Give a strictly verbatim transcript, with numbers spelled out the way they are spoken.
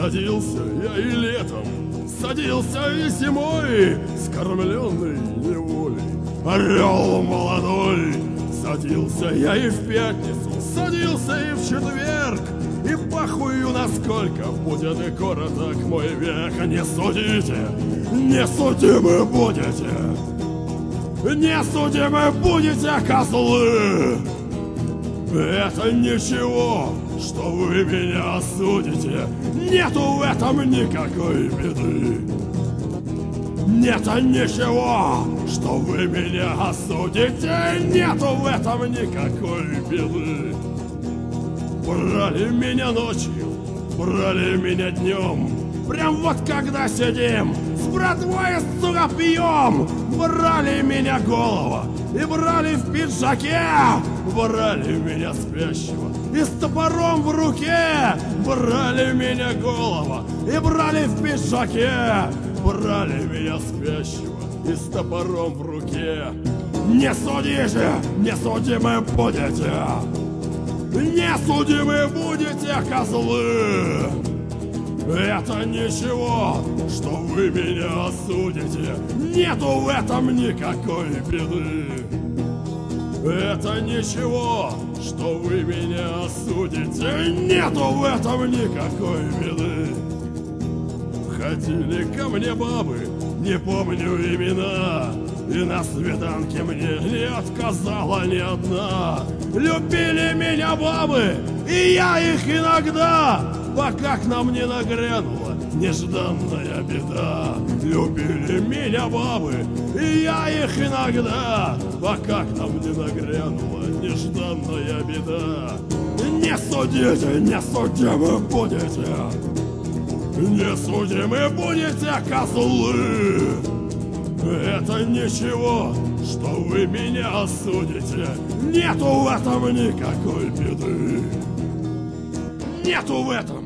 Садился я и летом, садился и зимой, скормленный неволей, орел молодой. Садился я и в пятницу, садился и в четверг, и похую, насколько будет и короток мой век. Не судите, не судимы будете, не судимы будете, козлы. Это ничего, что вы меня осудите, нету в этом никакой беды. Нет ничего, что вы меня осудите, нету в этом никакой беды. Брали меня ночью, брали меня днем, прям вот когда сидим, с братвой, сука, пьем. Брали меня голова и брали в пиджаке, брали меня спящего и с топором в руке. Брали меня голова и брали в пиджаке, брали меня спящего и с топором в руке. Не судите, не судимы будете, не судимы будете, козлы. Это ничего, что вы меня осудите, нету в этом никакой беды. Это ничего, что вы меня осудите, нету в этом никакой беды. Ходили ко мне бабы, не помню имена, и на свиданке мне не отказала ни одна. Любили меня бабы, и я их иногда, пока к нам не нагрянула нежданная беда. Любили меня бабы, и я их иногда, пока к нам не нагрянула нежданная беда. Не судите, не судимы будете, не судимы будете, козлы. Это ничего, что вы меня осудите, нету в этом никакой беды. Нету в этом